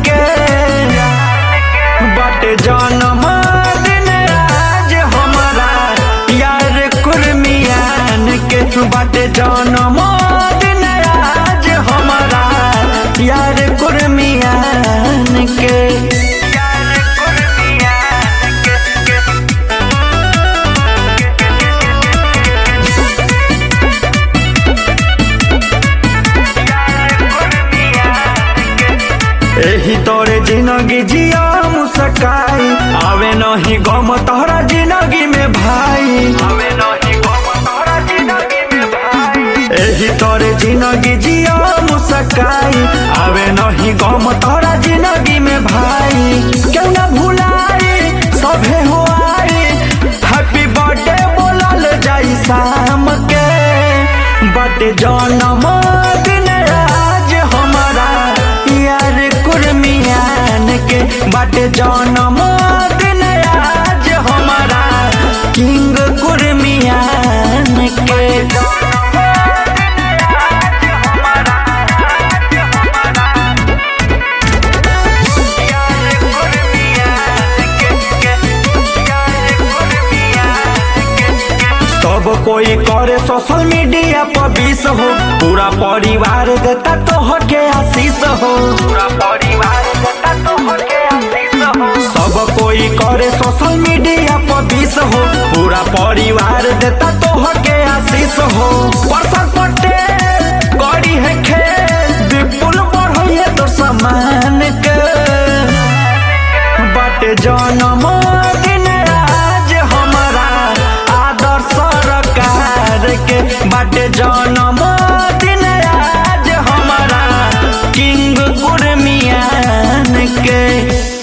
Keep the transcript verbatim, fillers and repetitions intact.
के बाटे जन्मदिन आज हमारा यार कुर्मियान के बाटे जन्मदिन आज हमारा यार कुर्मियान के एही तोरे जिंदगी जिया मुस्काई आवे नहीं गम तोहरा जिंदगी में भाई आवे नहीं गम तोहरा जिंदगी में भाई एही तोरे जिंदगी जिया मुस्काई आवे नहीं गम तोहरा जिंदगी में भाई क्यों ना भुलाई सभे हो आई हैप्पी बर्थडे बोलल जाई शाम के बर्थडे जन्मदिन आज हमारा यार कुर्मियान के बाटे जन्मदिन आज हमारा किंग कुर्मियान के सब कोई करे सोशल मीडिया पर विश हो पूरा परिवार देता तोहर के आशीष हो पूरा परिवार देता तोहर के आशीष हो सब कोई करे सोशल मीडिया पर विश हो पूरा परिवार देता तोहर के आशीष हो परसर पटेल करी है खेल विपुल बढ़िए तो समान के बाटे जन्मदिन आज हमारा आदर्श सरकार के बाटे जन्मदिन आज हमारा किंग कुर्मियान के।